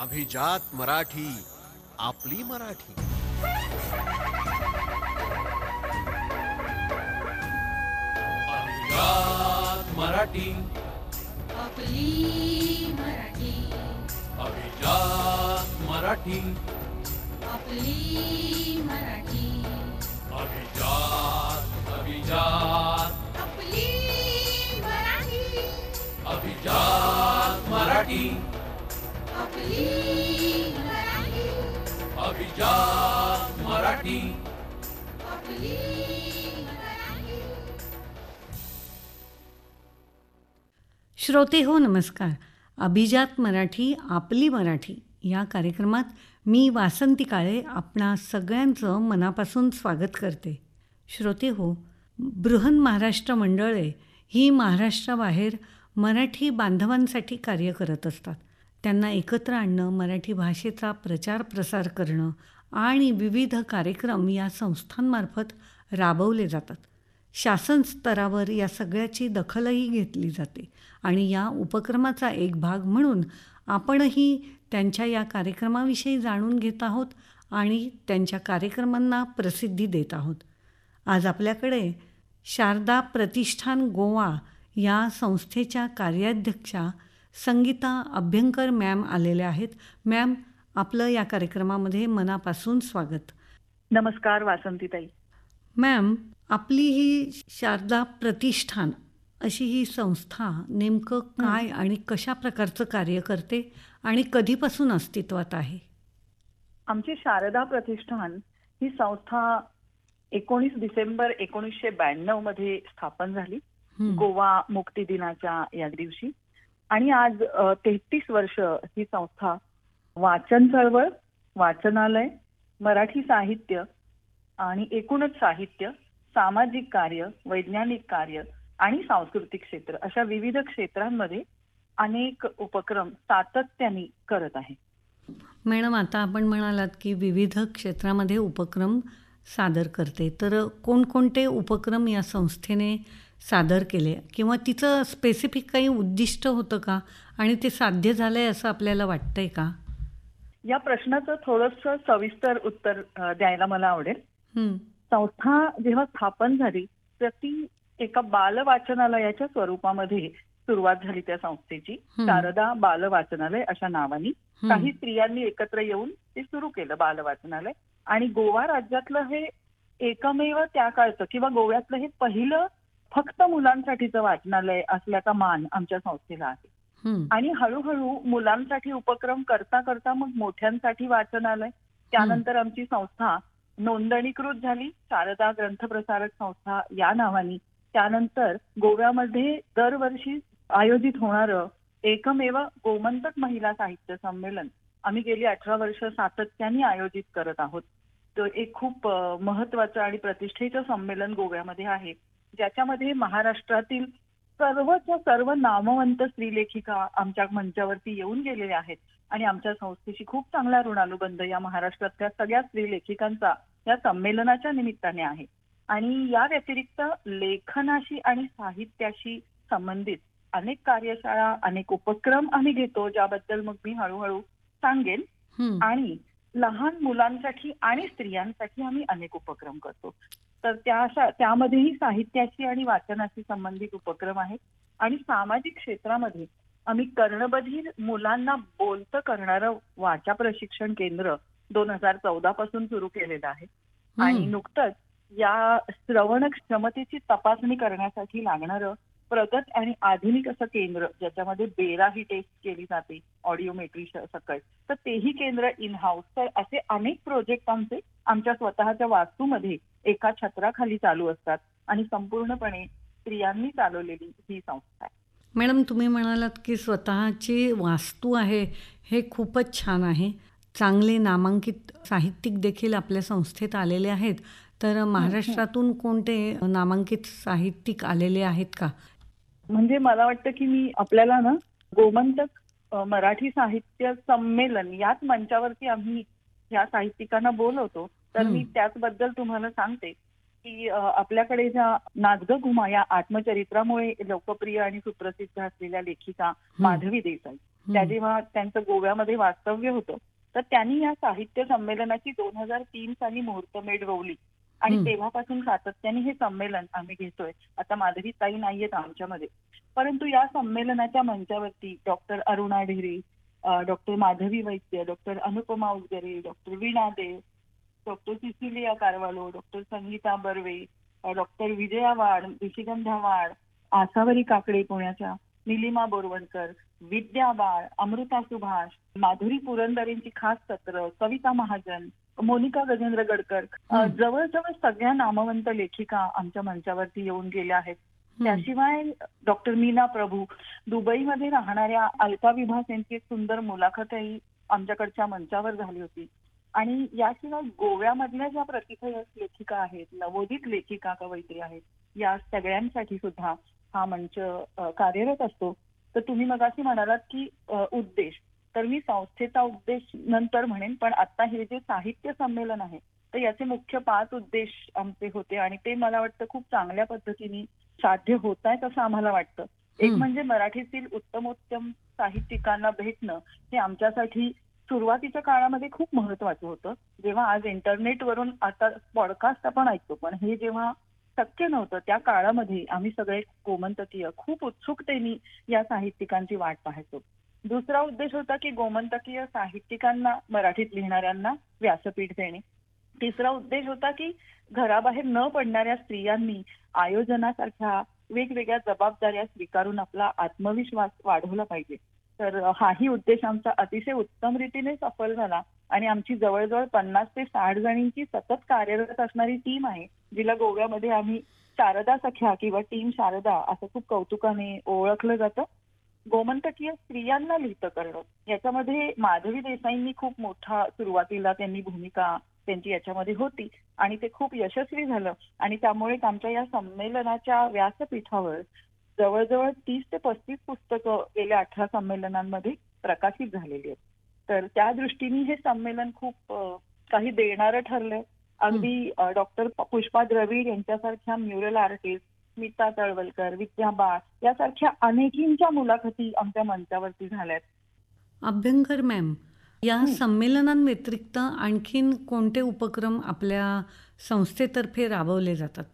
अभिजात मराठी, आपली मराठी. अभिजात मराठी, आपली मराठी. अभिजात मराठी, आपली मराठी. अभिजात अभिजात आपली मराठी. अभिजात मराठी, आपली मराठी. अभिजात मराठी. आपली मराठी. श्रोते हो नमस्कार. अभिजात मराठी आपली मराठी या कार्यक्रमात मी वासंती काळे आपणा सगळ्यांचं मनापासून स्वागत करते. श्रोते हो, बृहन महाराष्ट्र मंडळे ही महाराष्ट्राबाहेर मराठी बांधवांसाठी कार्य करत असतात. त्यांना एकत्र आणणं, मराठी भाषेचा प्रचार प्रसार करणं आणि विविध कार्यक्रम या संस्थांमार्फत राबवले जातात. शासन स्तरावर या सगळ्याची दखलही घेतली जाते आणि या उपक्रमाचा एक भाग म्हणून आपणही त्यांच्या या कार्यक्रमाविषयी जाणून घेत आहोत आणि त्यांच्या कार्यक्रमांना प्रसिद्धी देत आहोत. आज आपल्याकडे शारदा प्रतिष्ठान गोवा या संस्थेच्या कार्याध्यक्षा संगीता अभ्यंकर मॅम आलेल्या आहेत. मॅम, आपलं या कार्यक्रमामध्ये मनापासून स्वागत. नमस्कार वासंतीताई. मॅम, आपली ही शारदा प्रतिष्ठान अशी ही संस्था नेमकं काय आणि कशा प्रकारचं कार्य करते आणि कधीपासून अस्तित्वात आहे? आमची शारदा प्रतिष्ठान ही संस्था 19 डिसेंबर 1992 मध्ये स्थापन झाली, गोवा मुक्ती दिनाच्या या दिवशी. आणि आज 33 वर्ष ही संस्था वाचन चळवळ, वाचनालय, मराठी साहित्य आणि एकूणच साहित्य, सामाजिक कार्य, वैज्ञानिक कार्य आणि सांस्कृतिक क्षेत्र अशा विविध क्षेत्रांमध्ये अनेक उपक्रम सातत्याने करत आहे. मॅडम, आता आपण म्हणालात की विविध क्षेत्रामध्ये उपक्रम सादर करते, तर कोणकोणते उपक्रम या संस्थेने सादर केले किंवा तिचं स्पेसिफिक काही उद्दिष्ट होतं का आणि ते साध्य झालंय असं आपल्याला वाटतंय का? या प्रश्नाचं थोडंसं सविस्तर उत्तर द्यायला मला आवडेल. संस्था जेव्हा स्थापन झाली तर ती एका बाल वाचनालयाच्या स्वरूपामध्ये सुरुवात झाली. त्या संस्थेची शारदा बाल वाचनालय अशा नावाने काही स्त्रियांनी एकत्र येऊन ते सुरू केलं बाल वाचनालय. आणि गोवा राज्यातलं हे एकमेव त्या काळचं किंवा गोव्यातलं हे पहिलं फक्त मुलांसाठीचं वाचनालय असल्याचा मान आमच्या संस्थेला आहे. आणि हळूहळू मुलांसाठी उपक्रम करता करता मग मोठ्यांसाठी वाचनालय, त्यानंतर आमची संस्था नोंदणीकृत झाली शारदा ग्रंथप्रसारक संस्था या नावाने. त्यानंतर गोव्यामध्ये दरवर्षी आयोजित होणारं एकमेव गोमंतक महिला साहित्य संमेलन आम्ही गेली 18 वर्ष सातत्याने आयोजित करत आहोत. तर एक खूप महत्वाचं आणि प्रतिष्ठेचं संमेलन गोव्यामध्ये आहे, ज्याच्यामध्ये महाराष्ट्रातील सर्वच्या सर्व नामवंत स्त्रीलेखिका आमच्या मंचावरती येऊन गेलेल्या आहेत. आणि आमच्या संस्थेशी खूप चांगला ऋणानुबंध या महाराष्ट्रातल्या सगळ्या स्त्रीलेखिकांचा या संमेलनाच्या निमित्ताने आहे. आणि या व्यतिरिक्त लेखनाशी आणि साहित्याशी संबंधित अनेक कार्यशाळा, अनेक उपक्रम आम्ही घेतो, ज्याबद्दल मग मी हळूहळू सांगेन. आणि लहान मुलांसाठी आणि स्त्रियांसाठी आम्ही अनेक उपक्रम करतो. तर त्यामध्येही साहित्याशी आणि वाचनाशी संबंधित उपक्रम आहेत. आणि सामाजिक क्षेत्रामध्ये आम्ही कर्णबधीर मुलांना बोलतं करणारं वाचा प्रशिक्षण केंद्र 2014 पासून सुरू केलेलं आहे. आणि नुकतंच या श्रवण क्षमतेची तपासणी करण्यासाठी लागणारं प्रगत आणि आधुनिक असं केंद्र, ज्याच्यामध्ये बेरा ही टेस्ट केली जाते ऑडिओमेट्री सकट, तर तेही केंद्र इन हाऊस. तर असे अनेक प्रोजेक्ट आमच्या स्वतःच्या वास्तूमध्ये एका छत्राखाली चालू असतात आणि संपूर्णपणे स्त्रियांनी चालवलेली ही संस्था आहे. मॅडम, तुम्ही म्हणालात की स्वतःची वास्तू आहे, हे खूपच छान आहे. चांगले नामांकित साहित्यिक देखील आपल्या संस्थेत आलेले आहेत. तर महाराष्ट्रातून कोणते नामांकित साहित्यिक आलेले आहेत का? म्हणजे मला वाटतं की मी आपल्याला ना गोमंतक मराठी साहित्य संमेलन याच मंचावरती आम्ही ह्या साहित्यिकांना बोलवतो. तर मी त्याचबद्दल तुम्हाला सांगते की आपल्याकडे ज्या नाचगं घुमा या आत्मचरित्रामुळे लोकप्रिय आणि सुप्रसिद्ध असलेल्या लेखिका माधवी देसाई, त्या जेव्हा त्यांचं गोव्यामध्ये वास्तव्य होतं तर त्यांनी या साहित्य संमेलनाची 2003 साली मुहूर्तमेढ रोवली आणि तेव्हापासून सातत्याने हे संमेलन आम्ही घेतोय. आता माधवी ताई नाहीयेत आमच्यामध्ये, परंतु या संमेलनाच्या मंचावरती doctor Aruna Dhere, doctor Madhavi Vaidya, doctor Anupama Ujgare, doctor Veena Dev, doctor Cecilia Carvalho, doctor Sangeeta Barve, doctor Vijaya Wad, Rishigandha वाड, आसावरी काकडे पुण्याच्या, निलिमा बोरवणकर, विद्या बाळ, अमृता सुभाष, माधुरी पुरंदरेंची खास सत्र, कविता महाजन, मोनिका गजेंद्र गडकर, जवळजवळ सगळ्या नामवंत लेखिका आमच्या मंचावरती येऊन गेल्या आहेत. त्याशिवाय डॉक्टर मीना प्रभू, दुबईमध्ये राहणाऱ्या अलका विभास यांची एक सुंदर मुलाखतही आमच्याकडच्या मंचावर झाली होती. आणि याशिवाय गोव्यामधल्या ज्या प्रतिथयश लेखिका आहेत, नवोदित लेखिका कवयित्री आहेत, या सगळ्यांसाठी सुद्धा हा मंच कार्यरत असतो. तर तुम्ही मगाशी म्हणालात की उद्देश, तर मी संस्थेचा उद्देश नंतर म्हणेन, पण आता हे जे साहित्य संमेलन आहे तर याचे मुख्य 5 उद्देश आमचे होते आणि ते मला वाटतं खूप चांगल्या पद्धतीने साध्य होत आहेत असं आम्हाला वाटतं. एक म्हणजे मराठीतील उत्तमोत्तम साहित्यिकांना भेटणं हे आमच्यासाठी सुरुवातीच्या काळामध्ये खूप महत्वाचं होतं. जेव्हा आज इंटरनेटवरून आता पॉडकास्ट आपण ऐकतो, पण हे जेव्हा शक्य नव्हतं त्या काळामध्ये आम्ही सगळे गोमंतकीय खूप उत्सुकतेने या साहित्यिकांची वाट पाहायचो. दुसरा उद्देश होता की गोमंतकीय साहित्यिकांना, मराठीत लिहिणाऱ्यांना व्यासपीठ देणे. तिसरा उद्देश होता की घराबाहेर न पडणाऱ्या स्त्रियांनी आयोजनासारख्या वेगवेगळ्या जबाबदाऱ्या स्वीकारून आपला आत्मविश्वास वाढवला पाहिजे. तर हाही उद्देश आमचा अतिशय उत्तम रीतीने सफल झाला आणि आमची जवळजवळ 50 ते 60 जणींची सतत कार्यरत असणारी टीम आहे, जिला गोव्यामध्ये आम्ही शारदा सख्या किंवा टीम शारदा असं खूप कौतुकाने ओळखलं जातं. गोमंतकीय स्त्रियांना लिहितं करणं याच्यामध्ये माधवी देसाईंनी खूप मोठा सुरुवातीला त्यांनी भूमिका त्यांची याच्यामध्ये होती आणि ते खूप यशस्वी झालं आणि त्यामुळे आमच्या या संमेलनाच्या व्यासपीठावर जवळजवळ 30 ते 35 पुस्तकं गेल्या 18 संमेलनांमध्ये प्रकाशित झालेली आहेत. तर त्या दृष्टीने हे संमेलन खूप काही देणारं ठरलंय. अगदी डॉक्टर पुष्पा द्रविड यांच्यासारख्या म्युरल आर्टिस्ट, स्मिता तळवलकर, विद्या बाळ यासारख्या अनेकींच्या मुलाखती आमच्या मंचावरती झाल्यात. अभ्यंकर मॅम, या संमेलनांव्यतिरिक्त आणखीन कोणते उपक्रम आपल्या संस्थेतर्फे राबवले जातात?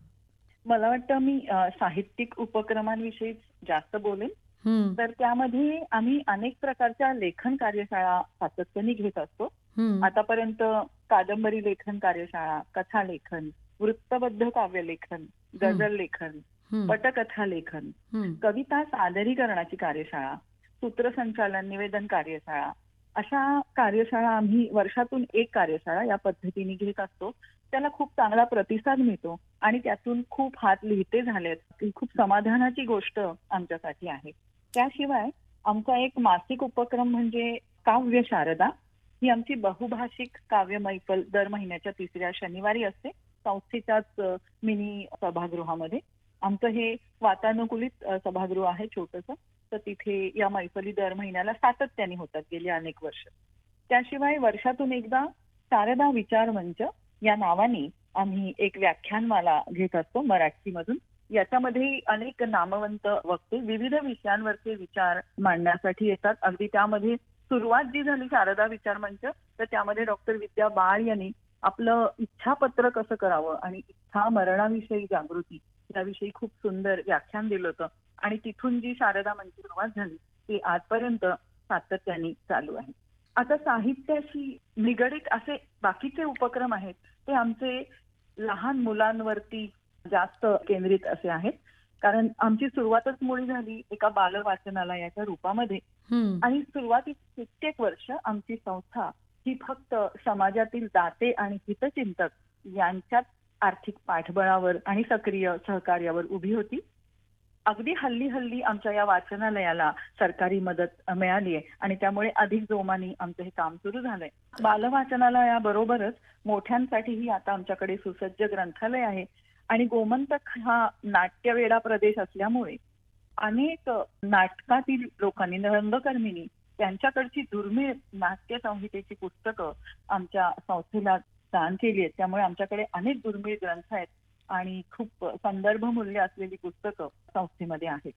मला वाटतं मी साहित्यिक उपक्रमांविषयी जास्त बोलेन. तर त्यामध्ये आम्ही अनेक प्रकारच्या लेखन कार्यशाळा सातत्याने घेत असतो. आतापर्यंत कादंबरी लेखन कार्यशाळा, कथा लेखन, वृत्तबद्ध काव्य लेखन, गझल लेखन, पटकथा लेखन, कविता सादरीकरणाची कार्यशाळा, सूत्रसंचालन, निवेदन कार्यशाळा, अशा कार्यशाळा आम्ही वर्षातून एक कार्यशाळा या पद्धतीने घेत असतो. त्याला खूप चांगला प्रतिसाद मिळतो आणि त्यातून खूप हात लिहिते झालेत. ती खूप समाधानाची गोष्ट आमच्यासाठी आहे. त्याशिवाय आमचा एक मासिक उपक्रम म्हणजे काव्य शारदा. ही आमची बहुभाषिक काव्य मैफल दर महिन्याच्या 3ऱ्या शनिवारी असते संस्थेच्याच मिनी सभागृहामध्ये. आमचं हे वातानुकूलित सभागृह आहे छोटंसं, तर तिथे या मैफली दर महिन्याला सातत्याने होतात गेली अनेक वर्ष. त्याशिवाय वर्षातून एकदा शारदा विचार मंच या नावाने आम्ही एक व्याख्यानमाला घेत असतो मराठीमधून. याच्यामध्ये अनेक नामवंत वक्ते विविध विषयांवरचे विचार मांडण्यासाठी येतात. अगदी त्यामध्ये सुरुवात जी झाली शारदा विचार मंच, तर त्यामध्ये डॉक्टर विद्या बाळ यांनी आपलं इच्छापत्र कसं करावं आणि इच्छा मरणाविषयी जागृती याविषयी खूप सुंदर व्याख्यान दिलं होतं आणि तिथून जी शारदा मंच सुरुवात झाली ती आजपर्यंत सातत्याने चालू आहे. आता साहित्याशी निगडित असे बाकीचे उपक्रम आहेत ते आमचे लहान मुलांवरती जास्त केंद्रित असे आहेत, कारण आमची सुरुवातच मुळी झाली एका बाल वाचनालयाच्या रूपामध्ये आणि सुरुवातीची कित्येक वर्ष आमची संस्था ही फक्त समाजातील दाते आणि हितचिंतक यांच्यात आर्थिक पाठबळावर आणि सक्रिय सहकार्यावर उभी होती. अगदी हल्ली आमच्या या वाचनालयाला सरकारी मदत मिळाली आहे आणि त्यामुळे अधिक जोमाने आमचं हे काम सुरू झालंय. बालवाचनालयाबरोबरच मोठ्यांसाठीही आता आमच्याकडे सुसज्ज ग्रंथालय आहे आणि गोमंतक हा नाट्यवेडा प्रदेश असल्यामुळे अनेक नाटकातील लोकांनी, रंगकर्मींनी त्यांच्याकडची दुर्मिळ नाट्य संहितेची पुस्तकं आमच्या संस्थेला दान केली आहेत. त्यामुळे आमच्याकडे अनेक दुर्मिळ ग्रंथ आहेत आणि खूप संदर्भ मूल्य असलेली पुस्तकं संस्थेमध्ये आहेत.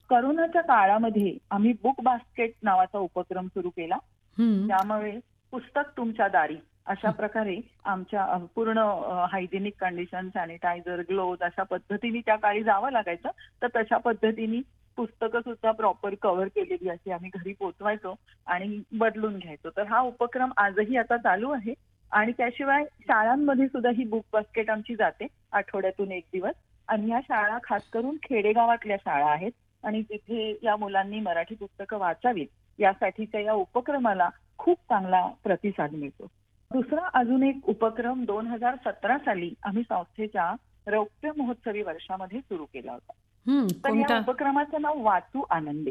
करोनाच्या काळामध्ये आम्ही बुक बास्केट नावाचा उपक्रम सुरू केला. त्यामुळे पुस्तक तुमच्या दारी अशा प्रकारे आमच्या पूर्ण हायजेनिक कंडिशन, सॅनिटायझर, ग्लोव्ज अशा पद्धतीने त्या काळी जावं लागायचं. तर तशा पद्धतीने पुस्तकं सुद्धा प्रॉपर कव्हर केलेली अशी आम्ही घरी पोचवायचो आणि बदलून घ्यायचो. तर हा उपक्रम आजही आता चालू आहे. आणि त्याशिवाय शाळांमध्ये सुद्धा ही बुक बास्केट आमची जाते आठवड्यातून एक दिवस. आणि या शाळा खास करून खेडेगावातल्या शाळा आहेत आणि तिथे या मुलांनी मराठी पुस्तकं वाचावीत यासाठीच्या या उपक्रमाला खूप चांगला प्रतिसाद मिळतो. दुसरा अजून एक उपक्रम 2017 साली आम्ही संस्थेच्या रौप्य महोत्सवी वर्षामध्ये सुरू केला होता. तर या उपक्रमाचं नाव वाचू आनंदे.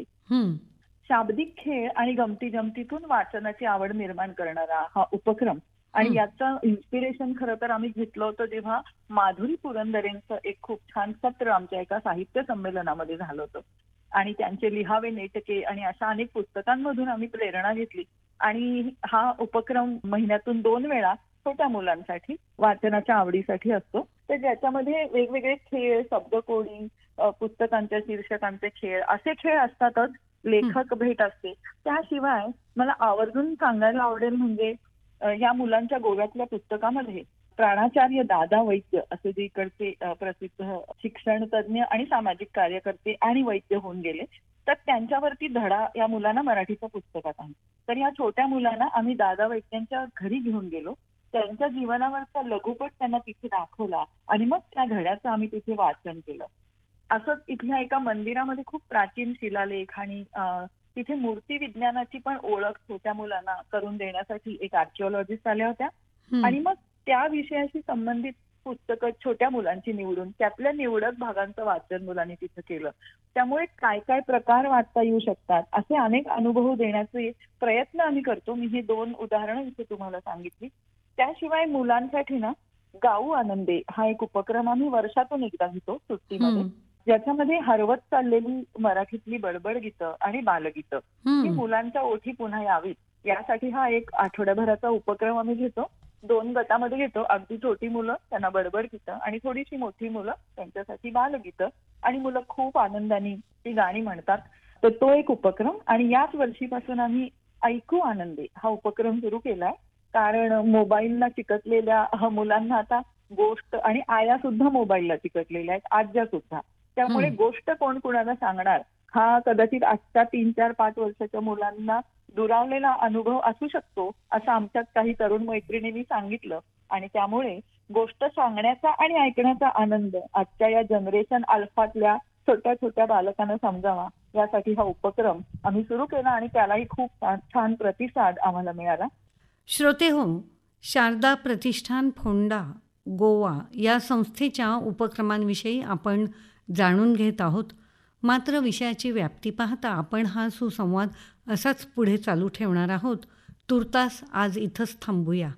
शाब्दिक खेळ आणि गमती जमतीतून वाचनाची आवड निर्माण करणारा हा उपक्रम. आणि याचं इन्स्पिरेशन खरं तर आम्ही घेतलं होतं जेव्हा माधुरी पुरंदरेंचं एक खूप छान सत्र आमच्या एका साहित्य संमेलनामध्ये झालं होतं. आणि त्यांचे लिहावे नेटके आणि अशा अनेक पुस्तकांमधून आम्ही प्रेरणा घेतली. आणि हा उपक्रम महिन्यातून 2 वेळा छोट्या मुलांसाठी वाचनाच्या आवडीसाठी असतो. तर ज्याच्यामध्ये वेगवेगळे खेळ, शब्दकोडी, पुस्तकांच्या शीर्षकांचे खेळ असे खेळ असतातच. लेखक भेट असते. त्याशिवाय मला आवर्जून सांगायला आवडेल म्हणजे या मुलांच्या गोव्यातल्या पुस्तकामध्ये प्राणाचार्य दादा वैद्य असे जे इकडचे प्रसिद्ध शिक्षण तज्ज्ञ आणि सामाजिक कार्यकर्ते आणि वैद्य होऊन गेले. तर त्यांच्यावरती धडा या मुलांना मराठीच्या पुस्तकात आहे. तर या छोट्या मुलांना आम्ही दादा वैद्यांच्या घरी घेऊन गेलो. त्यांच्या जीवनावरचा लघुपट त्यांना तिथे दाखवला आणि मग त्या धड्याचं आम्ही तिथे वाचन केलं. असंच इथल्या एका मंदिरामध्ये खूप प्राचीन शिलालेख आणि तिथे मूर्ती विज्ञानाची पण ओळख छोट्या मुलांना करून देण्यासाठी एक आर्किओलॉजिस्ट आल्या होत्या. आणि मग त्या विषयाशी संबंधित पुस्तकं छोट्या मुलांची निवडून त्यातल्या निवडक भागांचं वाचन मुलांनी तिथं केलं. त्यामुळे काय काय प्रकार वाचता येऊ शकतात असे अनेक अनुभव देण्याचे प्रयत्न आम्ही करतो. मी हे 2 उदाहरणं इथे तुम्हाला सांगितली. त्याशिवाय मुलांसाठी ना गाऊ आनंदे हा एक उपक्रम आम्ही वर्षातून एकदा घेतो सुट्टीमध्ये, ज्याच्यामध्ये हरवत चाललेली मराठीतली बडबड गीतं आणि बालगीतं ही मुलांच्या ओठी पुन्हा यावीत यासाठी हा एक आठवड्याभराचा उपक्रम आम्ही घेतो. 2 गटामध्ये घेतो. अगदी छोटी मुलं त्यांना बडबड गीतं आणि थोडीशी मोठी मुलं त्यांच्यासाठी बालगीतं आणि मुलं खूप आनंदाने ती गाणी म्हणतात. तर तो एक उपक्रम. आणि याच वर्षीपासून आम्ही ऐकू आनंदे हा उपक्रम सुरू केलाय. कारण मोबाईलला चिकटलेल्या मुलांना आता गोष्ट आणि आया सुद्धा मोबाईलला चिकटलेल्या आहेत, आज्या सुद्धा. त्यामुळे गोष्ट कोण कुणाला सांगणार हा कदाचित आजच्या 3, 4, 5 वर्षाच्या मुलांना दुरावलेला अनुभव असू शकतो असं आमच्यात काही तरुण मैत्रिणींनी सांगितलं. आणि त्यामुळे गोष्ट सांगण्याचा आणि ऐकण्याचा आनंद आजच्या या जनरेशन अल्फातल्या छोट्या छोट्या बालकांना समजावा यासाठी हा उपक्रम आम्ही सुरू केला आणि त्यालाही खूप छान प्रतिसाद आम्हाला मिळाला. श्रोते हो, शारदा प्रतिष्ठान फोंडा गोवा या संस्थेच्या उपक्रमांविषयी आपण जाणून घेत आहोत. मात्र विषयाची व्याप्ती पाहता आपण हा सुसंवाद असाच पुढे चालू ठेवणार आहोत. तुर्तास आज इथंच थांबूया.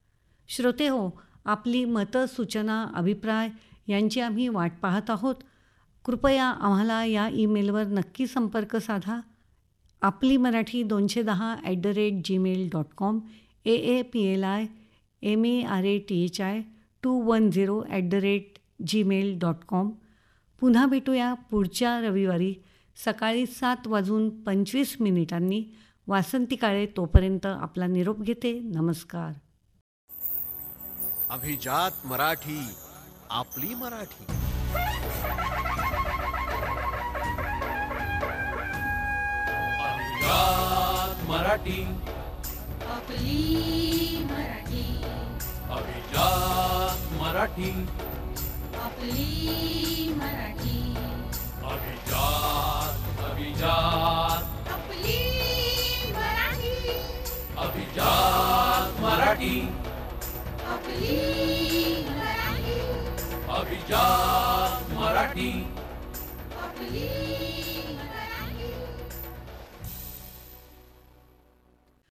श्रोते हो, आपली मतं, सूचना, अभिप्राय यांची आम्ही वाट पाहत आहोत. कृपया आम्हाला या ईमेलवर नक्की संपर्क साधा. आपली मराठी 210@gmail.com, AAPLIMARATHI210@gmail.com. पुन्हा भेटूया पुढच्या रविवारी सकाळी 7:25 वासंती काळे. तोपर्यंत आपला निरोप घेते. नमस्कार. अभिजात मराठी, आपली मराठी. अभिजात मराठी, आपली मराठी. अभिजात मराठी, आपली मराठी. अभिजात, अभिजात, आपली मराठी. अभिजात मराठी, आपली मराठी. अभिजात मराठी, आपली